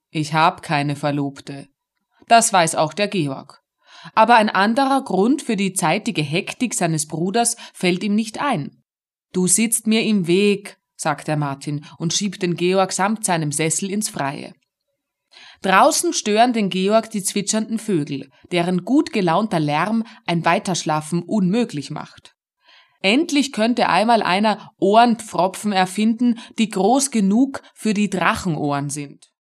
Ich hab keine Verlobte. Das weiß auch der Georg. Aber ein anderer Grund für die zeitige Hektik seines Bruders fällt ihm nicht ein. Du sitzt mir im Weg, sagt der Martin und schiebt den Georg samt seinem Sessel ins Freie. Draußen stören den Georg die zwitschernden Vögel, deren gut gelaunter Lärm ein Weiterschlafen unmöglich macht. Endlich könnte einmal einer Ohrenpfropfen erfinden, die groß genug für die Drachenohren sind.